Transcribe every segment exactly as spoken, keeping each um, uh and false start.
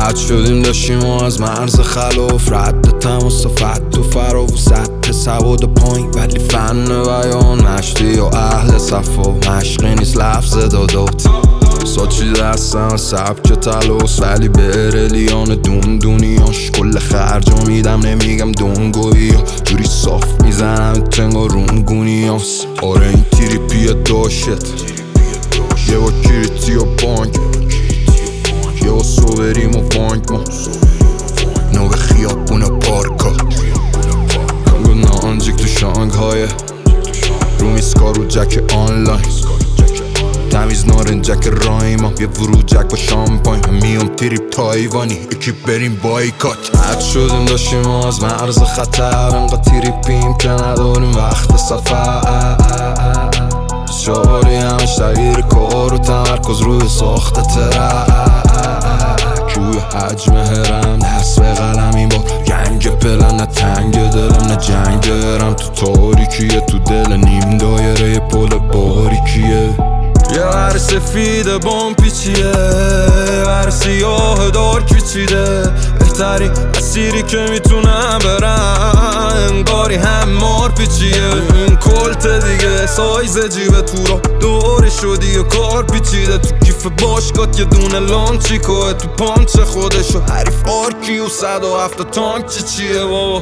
رد شدیم داشتیم و از مرز خلاف رد تماس و فت و فرا و سطح سواد پایین ولی فن بیان نشتی و اهل صفا مشقی نیست لفظ دادات ساچی دستم سبک تلوس ولی برلیان دون دونیاش کل خرجا میدم نمیگم دونگویی ها جوری صاف میزنم تنگا رونگونی هاست آره این تریپیه داشت یه با کریتی و بانک یه با صوبریم و بانک ما نو به خیابون پارکا کنگو نانجیک تو شانگهای رو میسکار و جک آنلاین تمیز نارنجک رایما یه ورو جک با شامپاین میام تریپ تایوانی یکی بریم بایکات حد شدیم داشتیم از مرز خطر انقا تریپیم که نداریم وقت سفر شعاری همش تغییر کار و تمرکز روی ساخت ترک روی حجم هرم دست به قلم این بار گنگ پلن نه تنگ دلم نه جنگ دارم تو تاریکیه تو دل نیم دایره پل باریکیه یه ور سفید بام پیچیه ور سیاه دار کچیده بهترین مسیری که میتونم برم انگاری هم مار پیچیه این کلت دیگه سایز جیب تو را دوری شدی و کار پیچیده تو کیف باشگات یه دونه لانچیکوه تو پانچه خودشو حریف آرکی و صد و هفت تانک چی چیه بابا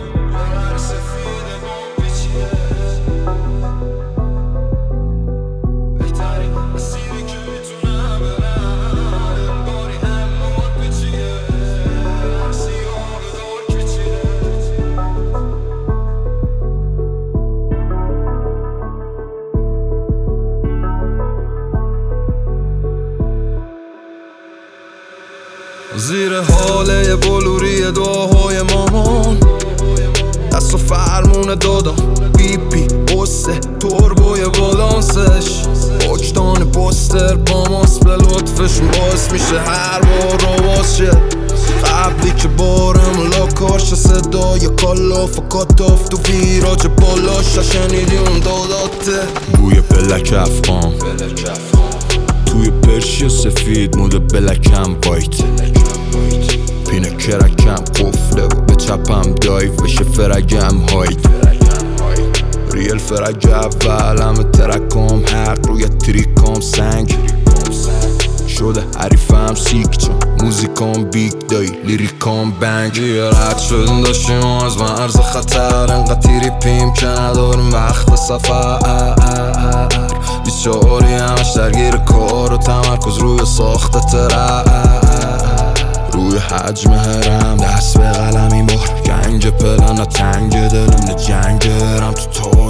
زیر حاله بلوری دعاهای مامان دست و فرمون دادم بی پی بسته توربوی بالانسش وجدان پوستر با ماست به لطفشون باعث میشه هر بار رو باز شه قبلی که بارم لاکارش صدای کالاف و کاتاف تو ویراج بالاش شنیدی اون داداته بوی بلک افغان توی پرشی سفید مود بلکم وایت پینه کرکم قفله و به چپم دایف بشه فرگم هایت ریل فرگ اول همه ترکام حق روی تریکام سنگ شده حریفم سیک چون موزیکام بیگ دایی لیریکام بنگ یه رد شدیم داشتیم از مرز خطر انقدر تریپیم که نداریم وقت سفر بیچاری همش درگیر کار و تمرکز روی ساخت ترک روی حجم هرم دست به قلم این بار گنج پلن نه تنگ دلم نه جنگ دارم تو